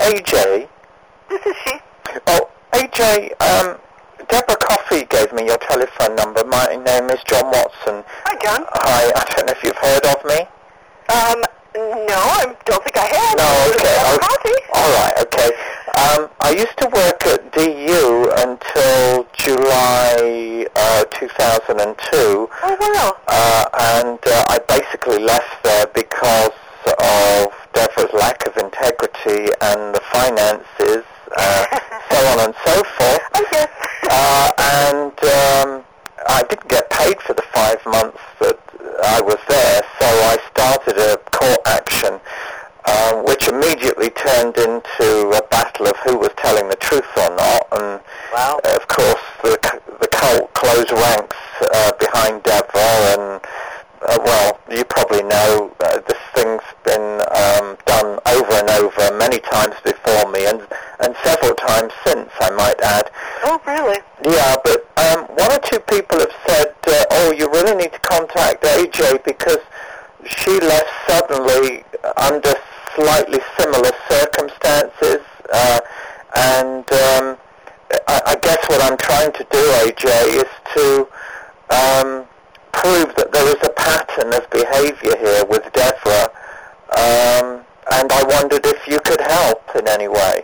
AJ? This is she. Oh, AJ, Deborah Coffey gave me your telephone number. My name is John Watson. Hi, John. Hi, I don't know if you've heard of me. No, I don't think I have. No, okay. Coffee. All right, okay. I used to work at DU until July 2002. Oh, wow. And I basically left there because of Deborah's lack of integrity and the finances, so on and so forth. Okay. And I didn't get paid for the 5 months that I was there, so I started a court action, which immediately turned into a battle of who was telling the truth or not. And wow. Of course, the cult closed ranks behind Deborah, and well, you probably know this thing's been done over and over many times before me, and several times since, I might add. Oh, really? Yeah, but one or two people have said, oh, you really need to contact AJ because she left suddenly under slightly similar circumstances, and I guess what I'm trying to do, AJ, is to prove that there is a pattern of behavior here with Deborah, and I wondered if you could help in any way.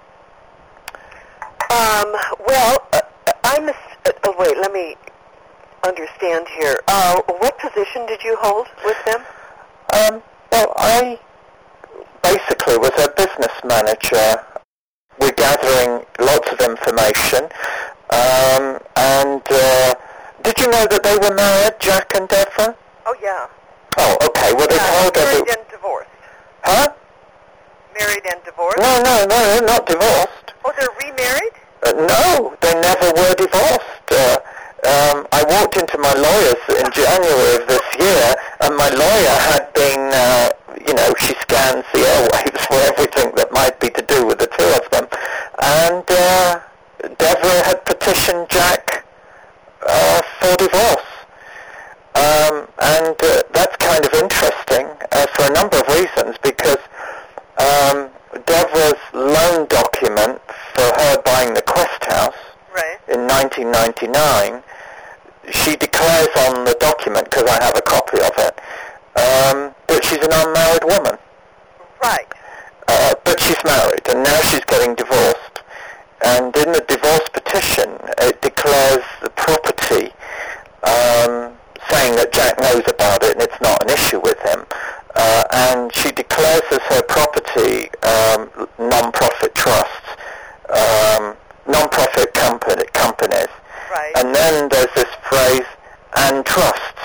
Well, wait, let me understand here. What position did you hold with them? Well, I basically was a business manager. We're gathering lots of information, and did you know that they were married, Jack and Deborah? Oh, yeah. Oh, okay. Well, they told us... Married and divorced. Huh? Married and divorced? No, not divorced. Oh, they're remarried? No, they never were divorced. I walked into my lawyer's in January of this year, and my lawyer had been, she scans the airwaves for everything that might be to do with the two of them. And Deborah had petitioned Jack for divorce. And that's kind of interesting for a number of reasons, because Deborah's loan document for her buying the Quest House in 1999, she declares on the document, because I have a copy of it, that she's an unmarried woman. Right. But she's married, and now she's getting divorced. And in the divorce petition, it declares the property, saying that Jack knows about it and it's not an issue with him. And she declares as her property non-profit trusts, non-profit companies. Right. And then there's this phrase, and trusts.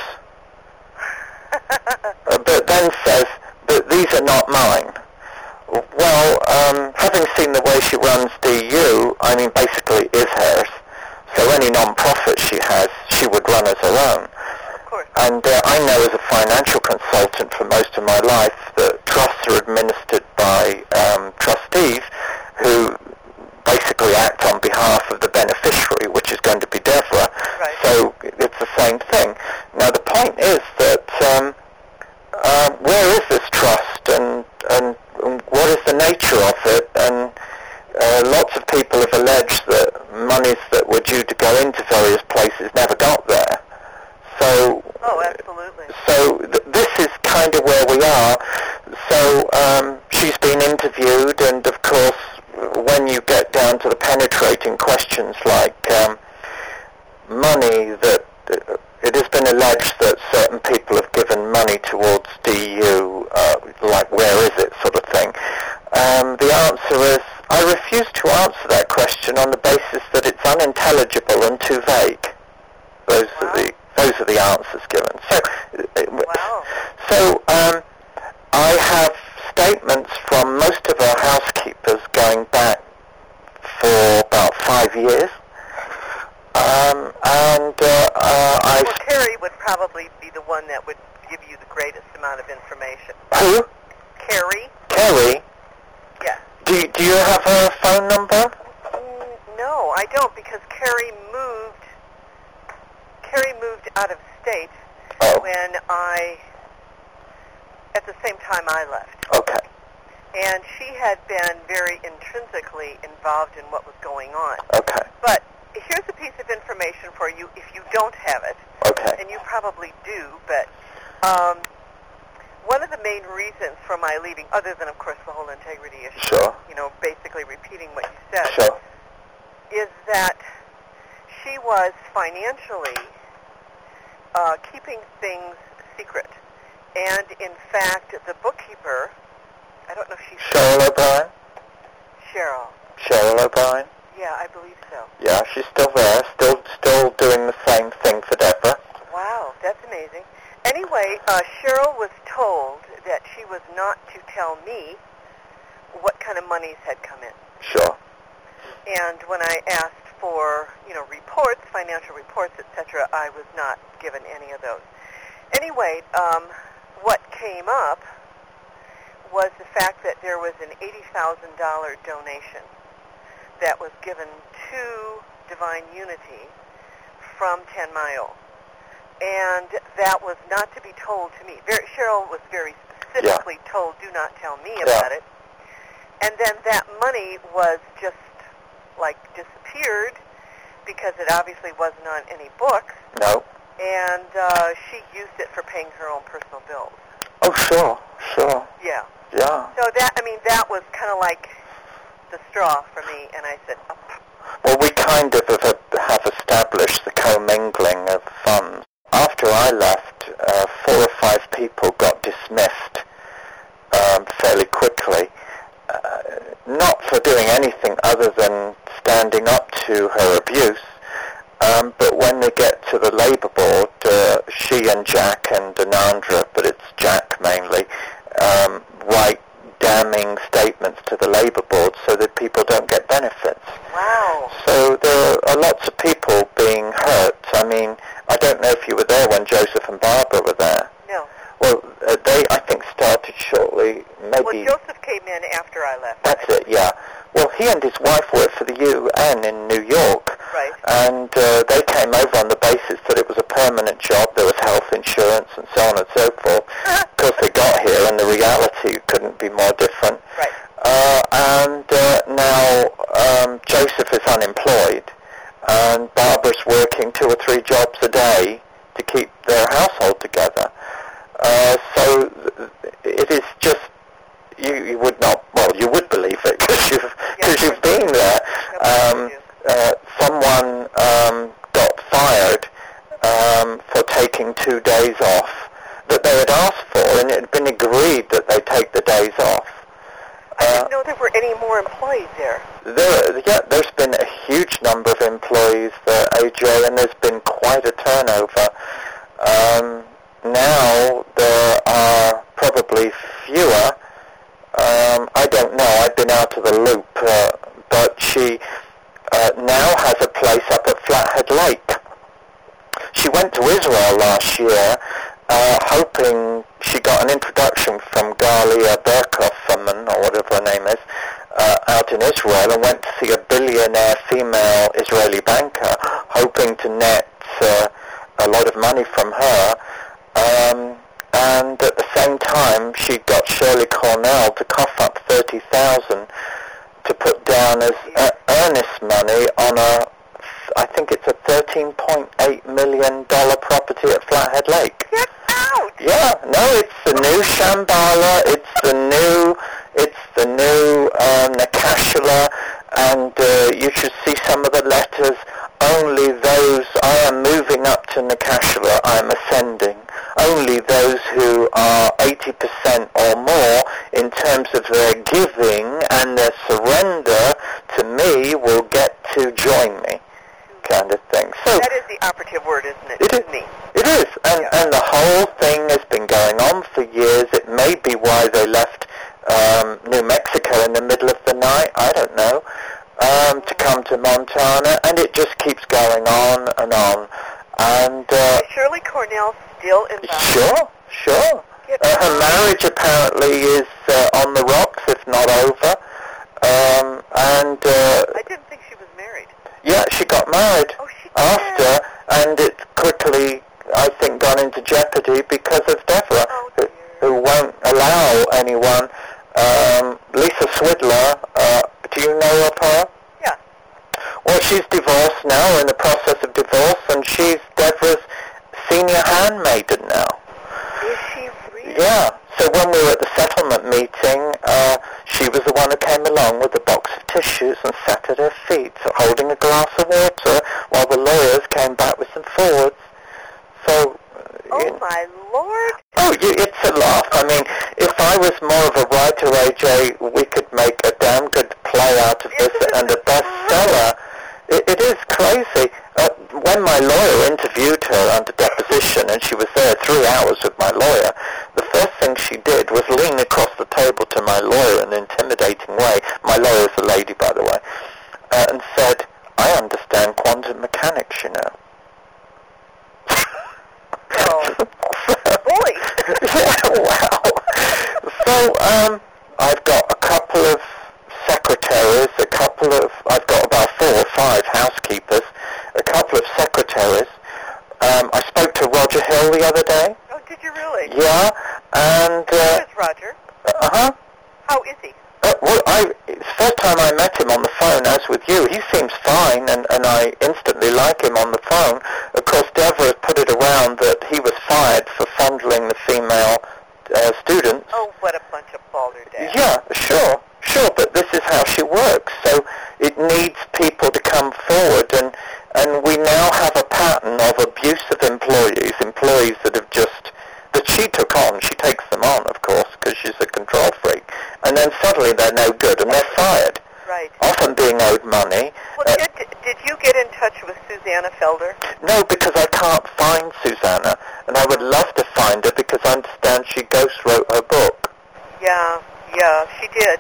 But then says that these are not mine. Well, having seen the way she runs DU, I mean, basically is hers. So any non-profit she has, she would run as her own. Of course. And I know as a financial consultant for most of my life that trusts are administered by trustees who basically act on behalf of the beneficiary, which is going to be Deborah. Right. So it's the same thing. Now the point is that where is this trust, and what is the nature of it? And lots of people have alleged that monies that were due to go into various places never got there. So, oh, absolutely. So this is kind of where we are. So she's been interviewed, and of course, when you get down to the penetrating questions like money, that it has been alleged that certain people have given money towards DU, like where is it sort of thing. The answer is, I refuse to answer that question on the basis that it's unintelligible and too vague. Those are the answers given. So I have statements from most of our housekeepers going back for about 5 years. Well, Carrie would probably be the one that would give you the greatest amount of information. Who? Carrie. Carrie? Yes. Do you have her phone number? No, I don't, because Carrie moved out of state when at the same time I left. Okay. and she had been very intrinsically involved in what was going on. Okay. But here's a piece of information for you if you don't have it, Okay. and you probably do, but one of the main reasons for my leaving, other than, of course, the whole integrity issue, Sure. basically repeating what you said, Sure. is that she was financially keeping things secret. And, in fact, the bookkeeper, I don't know if she's... Cheryl O'Brien? Cheryl. Cheryl O'Brien? Yeah, I believe so. Yeah, she's still there, still doing the same thing for Deborah. Wow, that's amazing. Anyway, Cheryl was told that she was not to tell me what kind of monies had come in. Sure. And when I asked for, reports, financial reports, etc., I was not given any of those. Anyway, what came up was the fact that there was an $80,000 donation that was given to Divine Unity from 10 Mile. And that was not to be told to me. Cheryl was very specifically told, do not tell me about it. And then that money was just, disappeared because it obviously wasn't on any books. No. And she used it for paying her own personal bills. Oh, sure. Yeah. Yeah. So that was kind of like the straw for me, and I said, oh. Well, we kind of have established the commingling of funds. After I left, 4 or 5 people got dismissed fairly quickly, not for doing anything other than standing up to her abuse, but when they get to the Labour Board, she and Jack and Anandra, but it's Jack mainly, write damning statements to the Labour Board so that people don't get benefits. Wow. So there are lots of people being hurt. I mean, I don't know if you were there when Joseph and Barbara were there. No. Well, they, I think, started shortly, maybe... Well, Joseph came in after I left. That's it, yeah. Well, he and his wife worked for the UN in New York. Right. And they came over on the basis that it was a permanent job, there was health insurance and so on and so forth. Of course, they got here and the reality couldn't be more different. Right. And now Joseph is unemployed and Barbara's working 2 or 3 jobs a day to keep their household together. So it is just, you would not, well, you would believe it because you've been there. Someone got fired for taking 2 days off that they had asked for, and it had been agreed that they take the days off. I didn't know there were any more employees there. There's been a huge number of employees there, AJ, and there's been quite a turnover. Now there are probably fewer. I don't know, I've been out of the loop, but she now has a place up at Flathead Lake. She went to Israel last year, hoping she got an introduction from Galia Berkhoferman, or whatever her name is, out in Israel, and went to see a billionaire female Israeli banker, hoping to net a lot of money from her. And at the same time, she got Shirley Cornell to cough up $30,000 to put down as earnest money on I think it's a $13.8 million property at Flathead Lake. Get out! Yeah, no, it's the new Shambhala, it's the new Nakashla, and you should see some of the letters. Only those, I am moving up to Nakashla, I am ascending. Only those who are 80% or more in terms of their giving and their surrender to me will get to join me, kind of thing. So that is the operative word, isn't it? It is. Me. It is, and the whole thing has been going on for years. It may be why they left New Mexico in the middle of the night, I don't know, to come to Montana, and it just keeps going on and on. And is Shirley Cornell still involved? Sure. Her marriage apparently is on the rocks, if not over. I didn't think she was married. Yeah, she got married after, and it's quickly, I think, gone into jeopardy because of Deborah, who won't allow anyone Lisa Swidler, do you know of her? Yeah. Well, she's divorced now, or in the process of divorce, and she's Deborah's senior handmaiden now. Is she really? Yeah. So when we were at the settlement meeting, she was the one who came along with a box of tissues and sat at her feet, holding a glass of water, while the lawyers came back with some forwards. So... Oh, my Lord. Oh, it's a laugh. I mean, if I was more of a writer, AJ, we could make a damn good play out of this and a bestseller. It is crazy. When my lawyer interviewed her under deposition, and she was there 3 hours with my lawyer, the first thing she did was lean across the table to my lawyer in an intimidating way. My lawyer's a lady, by the way, and said, "I understand quantum mechanics, you know." Oh, boy. Yeah, wow. So, I've got a couple of secretaries, I've got about 4 or 5 housekeepers, a couple of secretaries. I spoke to Roger Hill the other day. Oh, did you really? Yeah, and... Who is Roger? Uh-huh. How is he? Well, it's the first time I met him on the phone, as with you. He seems fine, and I instantly like him on the phone. Of course, Deborah put it around that he was fired for fondling the female students. Oh, what a bunch of balderdash. Yeah, sure, but this is how she works. So it needs people to come forward, and we now have a pattern of abusive employees that she took on. She takes them on, of course, because she's a control freak. And then suddenly they're no good and they're fired. Right. Often being owed money. Well, did you get in touch with Susanna Felder? No, because I can't find Susanna, and I would love to find her because I understand she ghost wrote her book. Yeah, she did.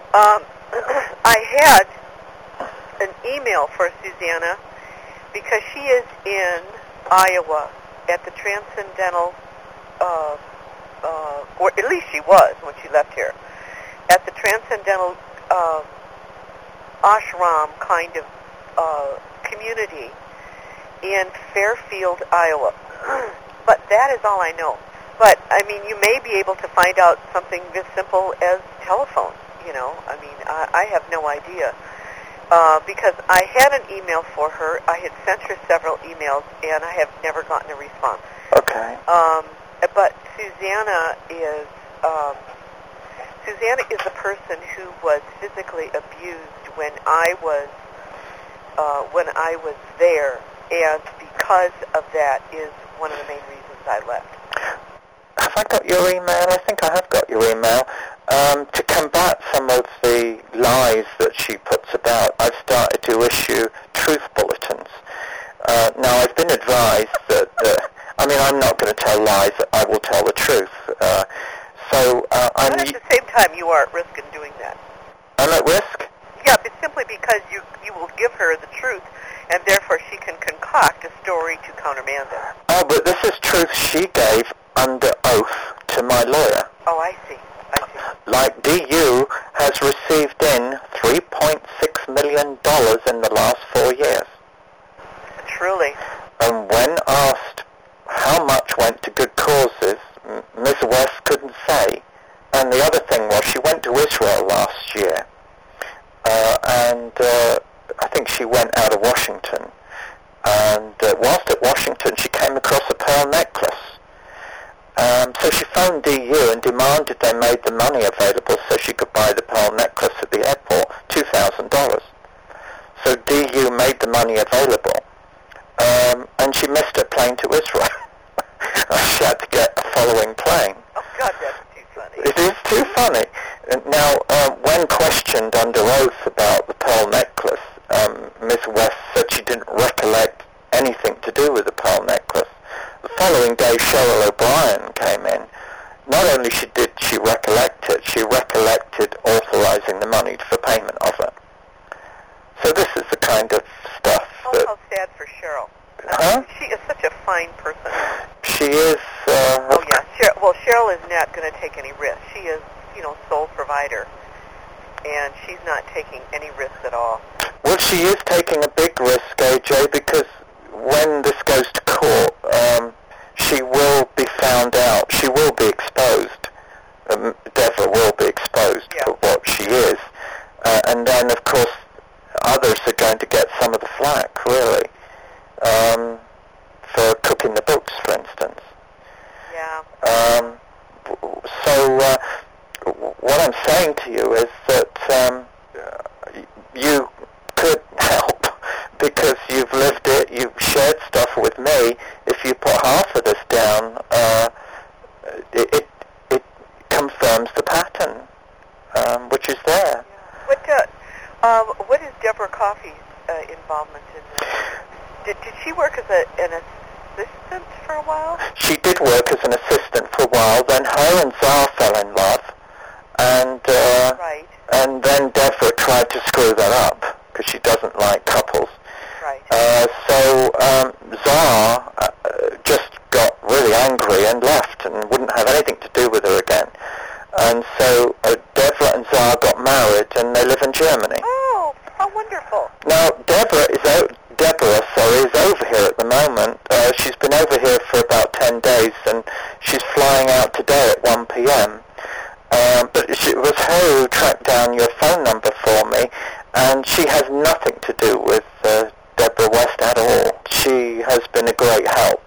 I had an email for Susanna because she is in Iowa at the Transcendental, or at least she was when she left here, at the Transcendental ashram kind of community in Fairfield, Iowa. But that is all I know. But, I mean, you may be able to find out something as simple as telephone, you know. I mean, I have no idea. Because I had an email for her. I had sent her several emails, and I have never gotten a response. Okay. But Susanna is a person who was physically abused when I was there, and because of that is one of the main reasons I left. Have I got your email? I think I have got your email. To combat some of the lies that she puts about, I've started to issue truth bulletins. Now, I've been advised that, I'm not going to tell lies, I will tell the truth. But at the same time, you are at risk in doing that. I'm at risk? Yeah, but simply because you will give her the truth, and therefore she can concoct a story to countermand it. Oh, but this is truth she gave under oath to my lawyer. Oh, I see. Like DU has received in $3.6 million in the last 4 years. Truly. And when asked how much went to good causes, Ms. West couldn't say. And the other thing was she went to Israel last year. And I think she went out of Washington. And whilst at Washington, she came across a pearl necklace. So she phoned DU and demanded they made the money available so she could buy the pearl necklace at the airport, $2,000. So DU made the money available. And she missed her plane to Israel. She had to get a following plane. Oh, God, that's too funny. It is too funny. Now, when questioned under oath about the pearl necklace, Ms. West said she didn't recollect anything to do with the pearl necklace. The following day, Cheryl O'Brien came in. Not only did she recollect it, she recollected authorizing the money for payment of it. So this is the kind of stuff that... how sad for Cheryl. Huh? She is such a fine person. She is... Oh, yeah. Cheryl is not going to take any risks. She is, sole provider. And she's not taking any risks at all. Well, she is taking a big risk, AJ, because when this goes to court, she will be found out. She will be exposed. Deborah will be exposed. saying to you is that you could help because you've lived it, you've shared stuff with me. If you put half of this down, it confirms the pattern, which is there. Yeah. What is Deborah Coffey's involvement in this? Did she work as an assistant for a while? She did work as an assistant for a while. Then her and Zar fell in love, and right. And then Deborah tried to screw that up because she doesn't like couples. Right. So Zar just got really angry and left and wouldn't have anything to do with her again. And so Deborah and Zar got married, and they live in Germany. Oh, how wonderful! Now Deborah is over here at the moment. She's been over here for about 10 days, and she's flying out today at 1 p.m. But it was her who tracked down your phone number for me, and she has nothing to do with Deborah West at all. She has been a great help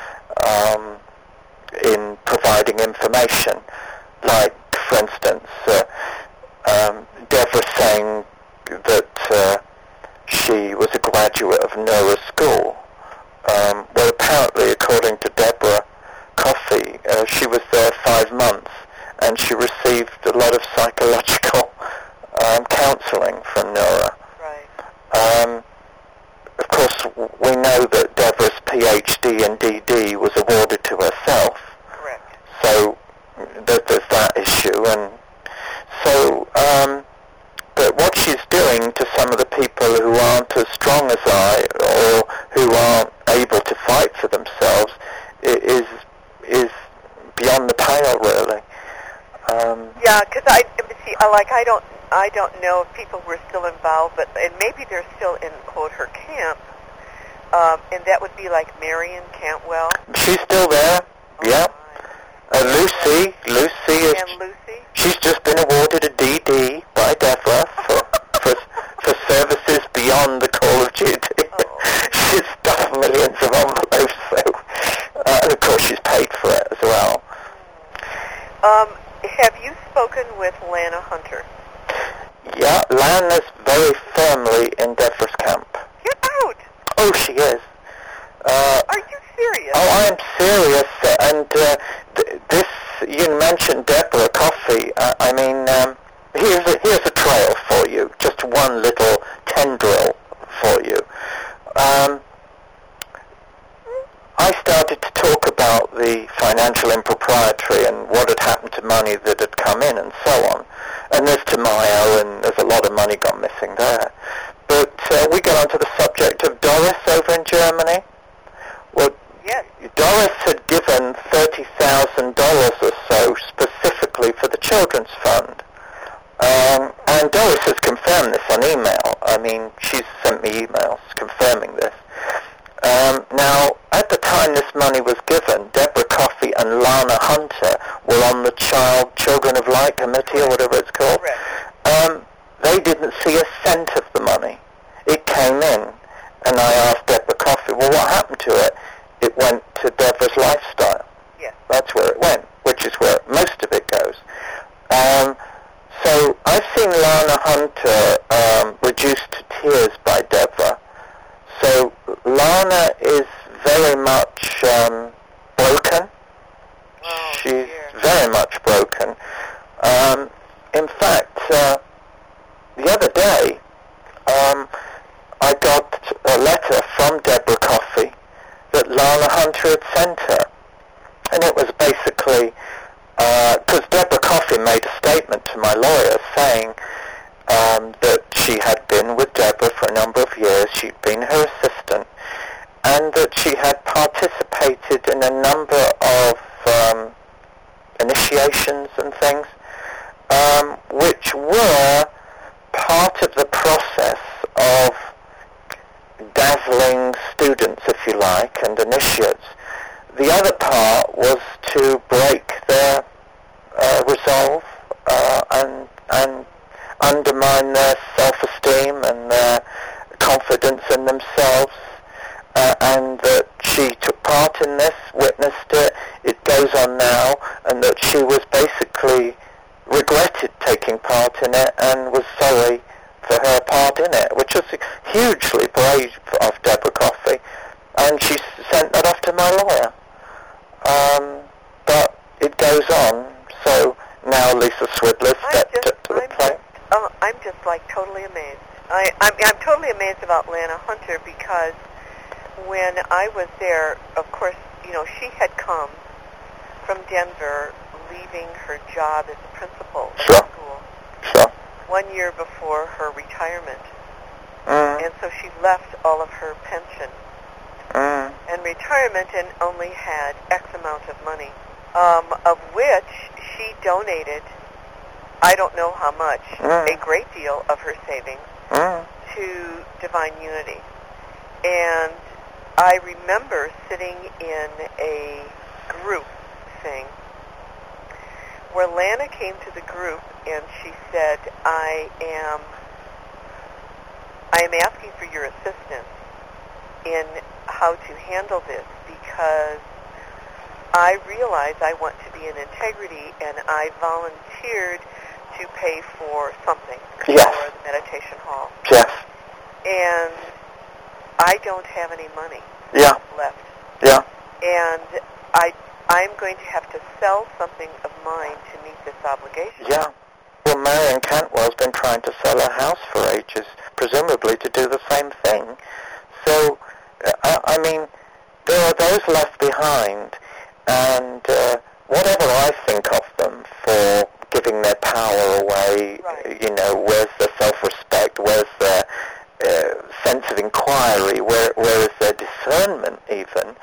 in providing information. Like, for instance, Deborah saying that she was a graduate of Nura School. Well, apparently, according to Deborah Coffey, she was there 5 months, and she received a lot of psychological counseling from Nura. Right. Of course, we know that Deborah's PhD in DD was awarded to herself. Correct. So there's that issue, and so but what she's doing to some of the people who aren't as strong as I, or who aren't able to fight for themselves, is beyond the pale, really. Yeah, because I don't know if people were still involved, and maybe they're still in quote her camp, and that would be like Marion Cantwell. She's still there. Oh, yeah. My. Lucy is. And Lucy. She's just been awarded a DD by Deborah for services beyond the call of duty. Oh. She's stuffed millions of envelopes, and of course she's paid for it as well. Have you spoken with Lana Hunter? Yeah, Lana's very firmly in Deborah's camp. Get out! Oh, she is. Are you serious? Oh, I am serious, and this, you mentioned Deborah Coffey. I mean, here's a trail for you, just one little tendril for you. I started to talk about the financial impropriety and what had happened to money that had come in and so on. And there's Tamayo, and there's a lot of money gone missing there. But we got onto the subject of Doris over in Germany. Well, yes. Doris had given $30,000 or so specifically for the Children's Fund. And Doris has confirmed this on email. I mean, she's sent me emails confirming this. Now, at the time this money was given, Deborah Coffey and Lana Hunter were on the Children of Light Committee, or whatever it's called. They didn't see a cent of the money. It came in, and I asked Deborah Coffey, well, what happened to it? It went to Deborah's Lifestyle. Yes. That's where it went, which is where most of it goes. So I've seen Lana Hunter reduced to tears by Deborah. So Lana is very much broken. Oh, She's dear. very much broken. In fact, the other day, I got a letter from Deborah Coffey that Lana Hunter had sent her. And it was basically, because Deborah Coffey made a statement to my lawyer saying that she had been with Deborah for a number of years, she'd been her assistant, and that she had participated in a number of initiations and things, which were part of the process of dazzling students, if you like, and initiates. The other part was to break their resolve and undermine their self-esteem and their confidence in themselves, and that she took part in this, witnessed it, it goes on now, and that she was basically regretted taking part in it and was sorry for her part in it, which was hugely brave of Deborah Coffey, and she sent that off to my lawyer. But it goes on, so now Lisa Swidler stepped up to the plate. I'm just like totally amazed. I'm totally amazed about Lana Hunter because when I was there, of course, she had come from Denver, leaving her job as a principal at the school. Sure. 1 year before her retirement. And so she left all of her pension and retirement and only had X amount of money, of which she donated, I don't know how much, a great deal of her savings to Divine Unity. And I remember sitting in a group thing where Lana came to the group and she said, I am asking for your assistance in how to handle this because I realize I want to be in integrity and I volunteered to pay for something for the meditation hall. Yes. And I don't have any money left. Yeah. And I'm going to have to sell something of mine to meet this obligation. Yeah. Well, Marion Cantwell's been trying to sell her house for ages, presumably to do the same thing. So, I mean, there are those left behind, and whatever I think of them for giving their power away, where's their self-respect, where's their sense of inquiry, where is their discernment even?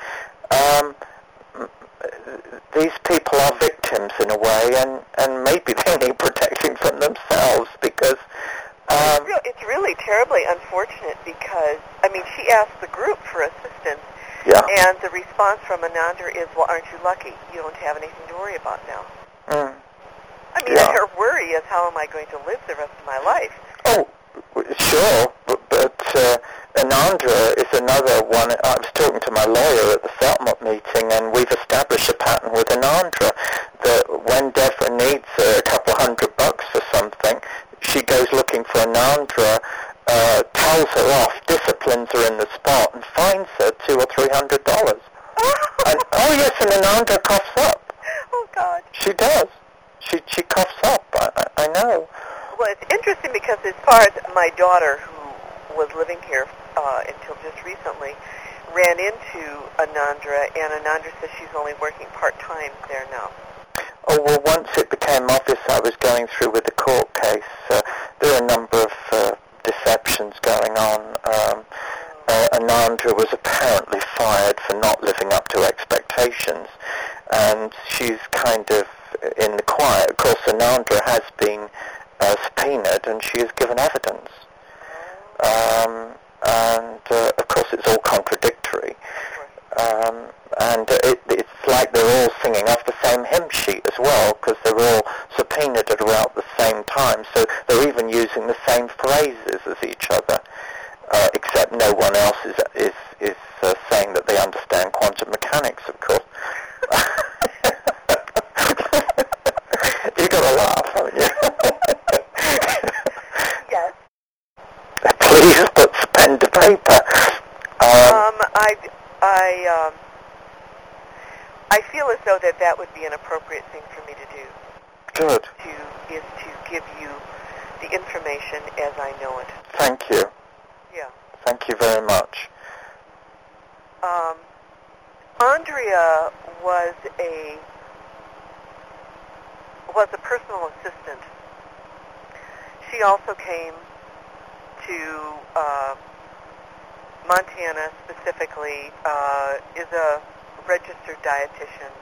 These people are victims in a way, and maybe they need protecting from themselves because... it's really terribly unfortunate because, she asked the group for assistance, and the response from Anandra is, well, aren't you lucky? You don't have anything to worry about now. Her worry is, how am I going to live the rest of my life? Oh, sure, but Anandra is another one. I was talking to my lawyer at the settlement meeting, and we've established a pattern with Anandra that when Deborah needs a couple $100 for something, she goes looking for Anandra, tells her off, disciplines her in the spot, and fines her $200 or $300. Yes, and Anandra coughs up. Oh, God. She does. She coughs up. I know. Well, it's interesting because as far as my daughter, who was living here until just recently, ran into Anandra, and Anandra says she's only working part-time there now. Oh, well, once it became obvious I was going through with the court case, there are a number of deceptions going on. Anandra was apparently fired for not living up to expectations, and she's kind of in the quiet. Of course, Anandra has been subpoenaed, and she has given evidence. Of course, it's all contradictory. And it's like they're all singing off the same hymn sheet as well, because they're all subpoenaed at about the same time. So they're even using the same phrases as each other, except no one else is saying that they understand quantum mechanics, of course. You got to laugh, haven't you? Yes. Please put pen to paper. I feel as though that would be an appropriate thing for me to do. Good. Is to give you the information as I know it. Thank you. Yeah. Thank you very much. Andrea was a personal assistant. She also came to Montana specifically, is a registered dietitian,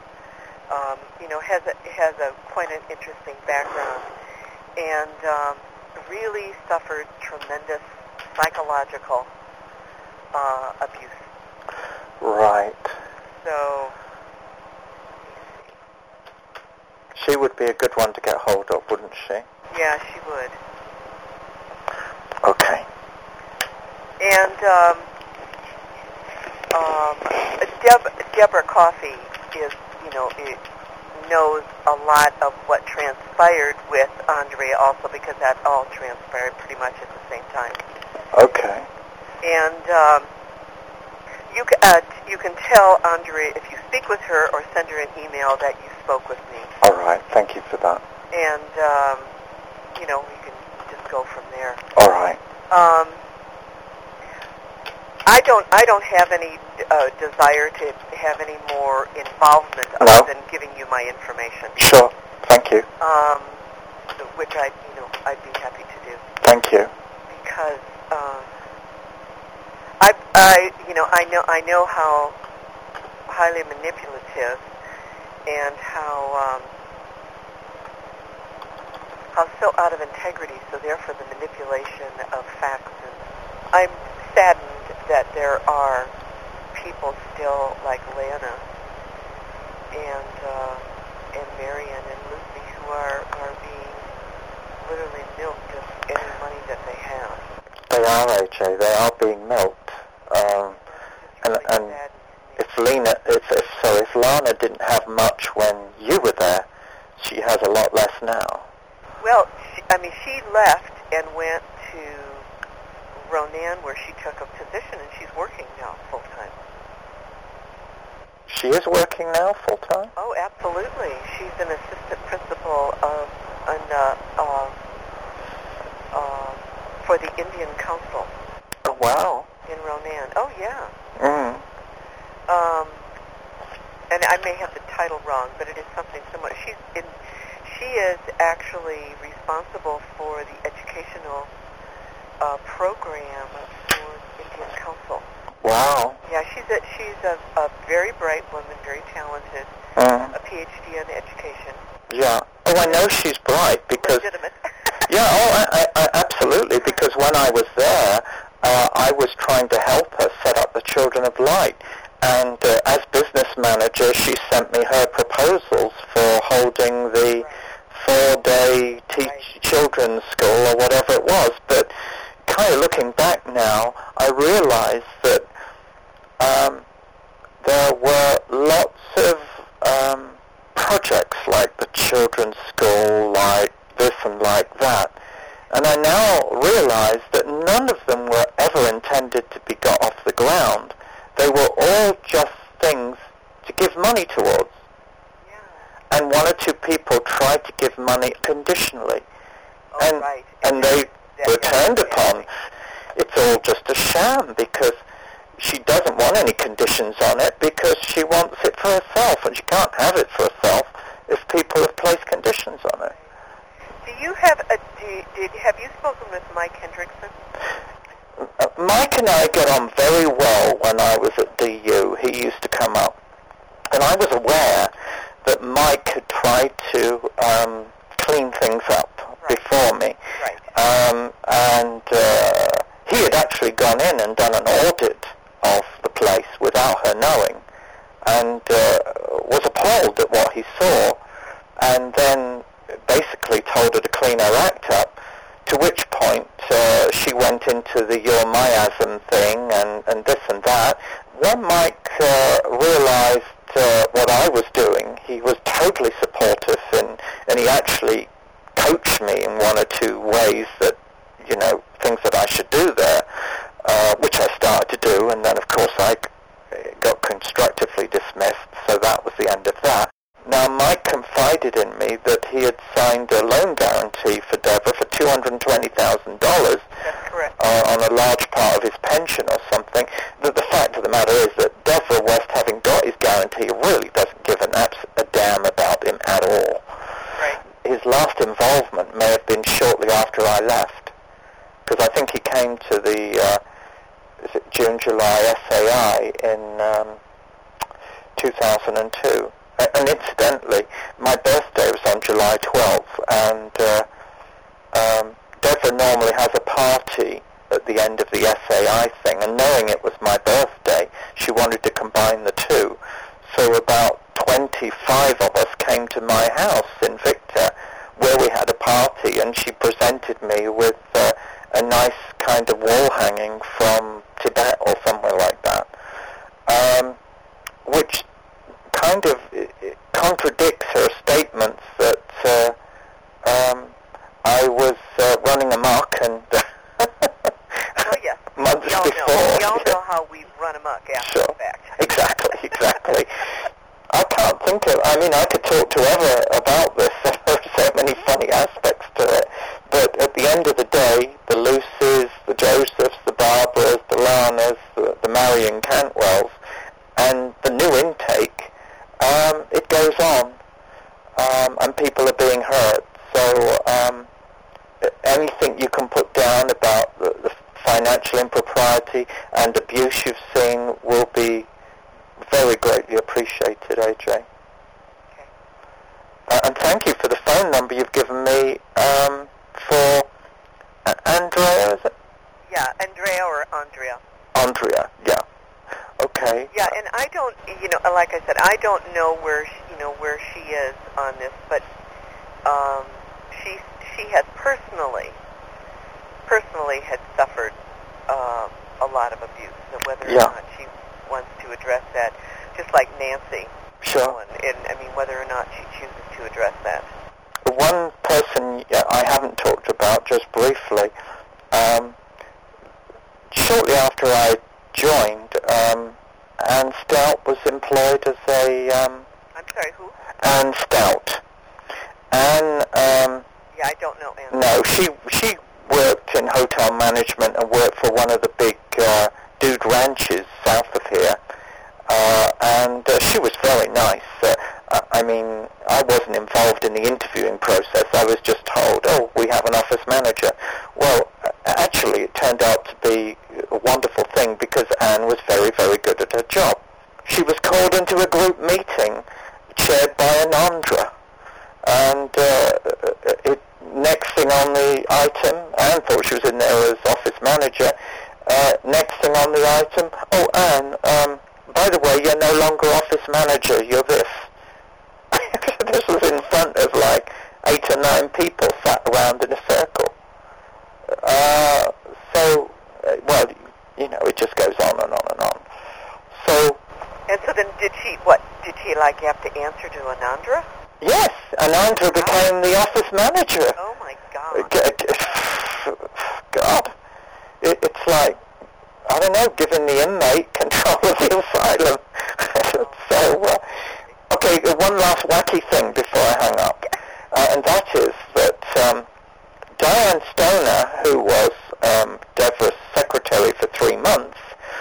has a quite an interesting background, and really suffered tremendous psychological abuse. Right. So she would be a good one to get hold of, wouldn't she? Yeah, she would. Okay. And Deborah Coffey is, knows a lot of what transpired with Andrea also, because that all transpired pretty much at the same time. Okay. And you can tell Andrea, if you speak with her or send her an email, that you spoke with me. All right. Thank you for that. And, you can just go from there. All right. I don't have any desire to have any more involvement other than giving you my information. Sure. Thank you. Which I'd be happy to do. Thank you. Because I know how highly manipulative and how so out of integrity. So therefore, the manipulation of facts. And I'm saddened that there are people still like Lana and Marion and Lucy who are being literally milked of any money that they have. They are, AJ. They are being milked. And if Lana didn't have much when you were there, she has a lot less now. Well, she left and went to Ronan, where she took a position, and she's working now full time. She is working now full time? Oh, absolutely. She's an assistant principal for the Indian Council. Oh, wow. In Ronan. Oh, yeah. Mm. And I may have the title wrong, but it is something similar. She is actually responsible for the educational program for the Indian Council. Wow. Yeah, she's a very bright woman, very talented, a PhD in education. Yeah. Oh, I know she's bright because... Legitimate. Yeah, I absolutely, because when I was there, I was trying to help her set up the Children of Light. And as business manager, she sent me her proposals for holding the 4-day children's school or whatever it was. But kind of looking back now, I realized that there were lots of projects like the children's school, like this and like that. And I now realize that none of them were ever intended to be got off the ground. They were all just things to give money towards. Yeah. And one or two people tried to give money conditionally. Oh, right. And they were turned upon. It's all just a sham because she doesn't want any conditions on it because she wants it for herself, and she can't have it for herself if people have placed conditions on it. Do you have have you spoken with Mike Hendrickson? Mike and I get on very well when I was at DU. He used to come up. And I was aware that Mike had tried to clean things up before me. Right. And he had actually gone in and done an audit of the place without her knowing, and was appalled at what he saw, and then basically told her to clean her act up, to which point she went into the your miasm thing and this and that. When Mike realized what I was doing, he was totally supportive, and he actually coached me in one or two ways that, things that I should do there, which I started to do, and then of course I got constructively dismissed, so that was the end of that. Now, Mike confided in me that he had signed a loan guarantee for Deborah for $220,000. That's correct. On a large part of his pension or something. The fact of the matter is that Deborah West, having got his guarantee, really doesn't give a damn about him at all. Right. His last involvement may have been shortly after I left, because I think he came to the June-July SAI in 2002. And incidentally, my birthday was on July 12th, and Deborah normally has a party at the end of the SAI thing, and knowing it was my birthday, she wanted to combine the two. So about 25 of us came to my house in Victor, where we had a party, and she presented me with a nice kind of wall hanging from Tibet or somewhere like that, which kind of contradicts contradicts her statements that I was running amok and well, yes. months we all before. Know. We all know how we run amok after Sure. the fact. Exactly. I can't think of, I mean, I could talk to Eva about this. There are so many funny aspects to it. But at the end of the day, the Lucys, the Josephs, the Barbaras, the Lanas, the Marion Cantwells, and the new intake, it goes on. And people are being hurt. So anything you can put down about the financial impropriety and abuse you've seen will be very greatly appreciated, AJ. Okay. And thank you for the phone number you've given me for Andrea, is it? Yeah, Andrea or Andrea. Andrea, yeah. Okay. Yeah, and I don't, like I said, I don't know where she is on this, but she has personally had suffered a lot of abuse. So whether or not she wants to address that, just like Nancy. Sure. And I mean, whether or not she chooses to address that. One person I haven't talked about, just briefly, shortly after I joined, Anne Stout was employed as a... I'm sorry, who? Anne Stout. Anne... yeah, I don't know Anne. No, she worked in hotel management and worked for one of the big dude ranches south of here. And she was very nice. I mean, I wasn't involved in the interviewing process. I was just told, oh, we have an office manager. Well, actually, it turned out to be a wonderful thing because Anne was very, very good at her job. She was called into a group meeting chaired by Anandra. And next thing on the item, Anne thought she was in there as office manager. Next thing on the item, oh, Anne, by the way, you're no longer office manager, you're this. This was in front of like 8 or 9 people sat around in a circle. Well, it just goes on and on and on. And so then did she have to answer to Anandra? Yes, Anandra became the office manager. Oh my God. God. It's like, I don't know, giving the inmate control of the asylum. Okay, one last wacky thing before I hang up. And that is that Diane Stoner, who was Deborah's secretary for 3 months,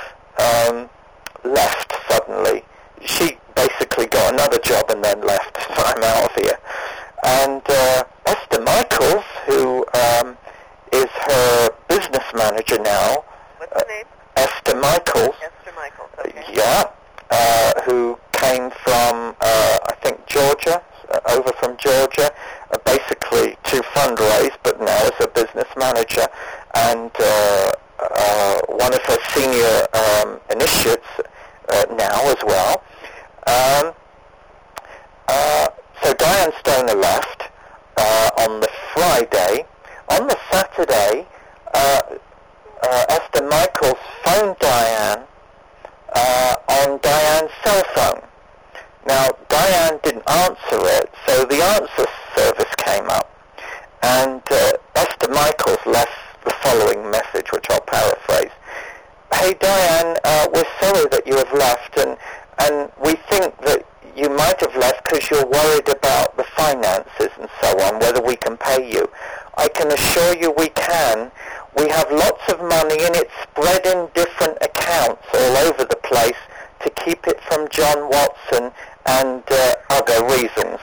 left suddenly. She basically got another job and then left. So I'm out of here. And Esther Michaels, who is her business manager now. What's the name? Esther Michaels. Esther Michaels, okay. Yeah, who came from, I think, Georgia, over from Georgia, basically to fundraise, but now as a business manager. And one of her senior initiates now as well. So Diane Stoner left on the Friday. On the Saturday, Esther Michaels phoned Diane on Diane's cell phone. Now, Diane didn't answer it, so the answer service came up. And Esther Michaels left the following message, which I'll paraphrase. Hey, Diane, we're sorry that you have left, and we think that you might have left because you're worried about the finances and so on, whether we can pay you. I can assure you we can. We have lots of money and it's spread in different accounts all over the place to keep it from John Watson and other reasons.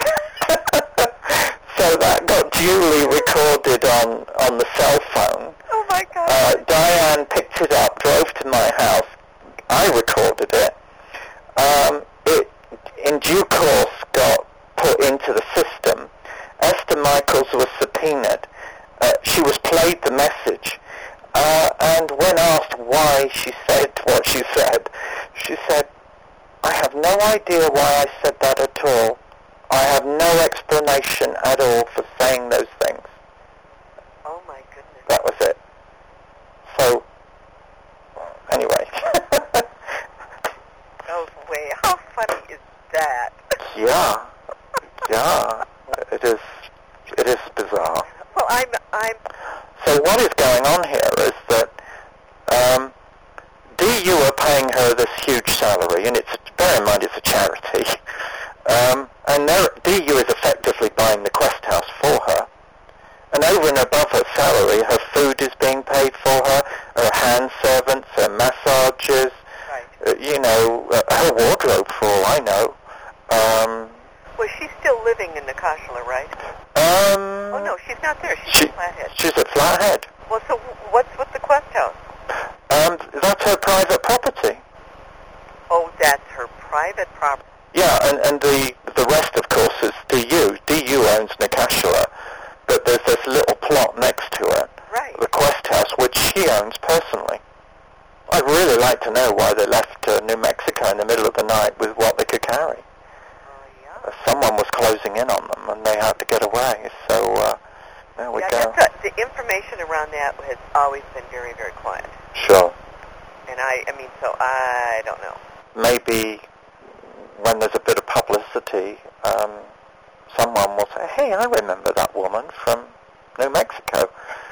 So that got duly recorded on the cell phone. Oh my God. Diane picked it up, drove to my house. I recorded it. It, in due course, got put into the system. Esther Michaels was subpoenaed. She was played the message. And when asked why she said what she said, I have no idea why I said that at all. I have no explanation at all for saying those things. Oh my goodness. That was it. So, anyway. Oh, wait, how funny is that? Yeah. Yeah, it is bizarre. Well, I'm. So what is going on here is that DU are paying her this huge salary, and bear in mind it's a charity, and DU is effectively buying the Quest House for her. And over and above her salary, her food is being paid for her, her hand servants, her massages, her wardrobe, for all I know. Well, she's still living in Nakashla, right? Oh, no, she's not there. She's at Flathead. She's at Flathead. Well, so what's with the Quest House? That's her private property. Oh, that's her private property. Yeah, and the rest, of course, is DU. DU owns Nakashla, but there's this little plot next to it, right, the Quest House, which she owns personally. I'd really like to know why they left New Mexico in the middle of the night with what they could carry. Yeah. Someone was closing in on them, and they had to get away. So there we go. The information around that has always been very, very quiet. Sure. And I mean, so I don't know. Maybe when there's a bit of publicity, someone will say, "Hey, I remember that woman from New Mexico."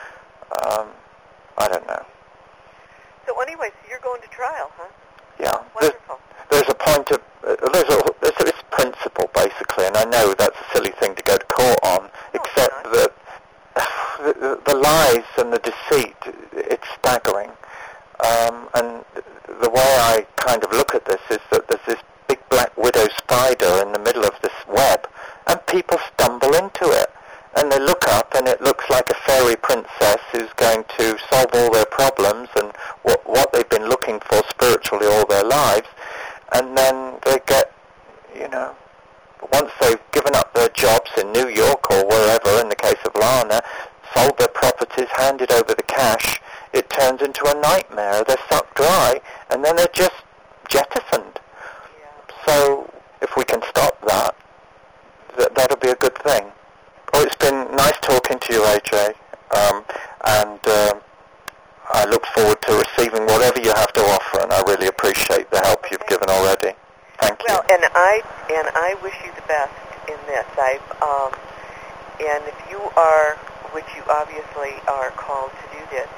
I don't know. So anyway, so you're going to trial, huh? Yeah. Wonderful. There's a point of there's principle basically, and I know that's a silly thing to go to court on, except that the lies and the deceit, it's staggering. And the way I kind of look at this is that there's this big black widow spider in the middle of this web, and people stumble into it. And they look up, and it looks like a fairy princess who's going to solve all their problems and what they've been looking for spiritually all their lives. And then they get, once they've given up their jobs in New York or wherever, in the case of Lana, sold their properties, handed over the cash, it turns into a nightmare. They're sucked dry, and then they're just jettisoned. Yeah. So if we can stop that, that'll be a good thing. Oh, it's been nice talking to you, AJ, and I look forward to receiving whatever you have to offer, and I really appreciate the help you've given already. Thank you. Well, and I wish you the best in this. And if you are, which you obviously are called to do this,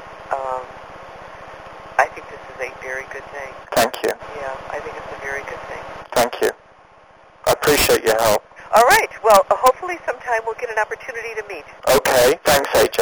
I think this is a very good thing. Thank you. Yeah, I think it's a very good thing. Thank you. I appreciate your help. All right. Well, hopefully sometime we'll get an opportunity to meet. Okay. Thanks, AJ.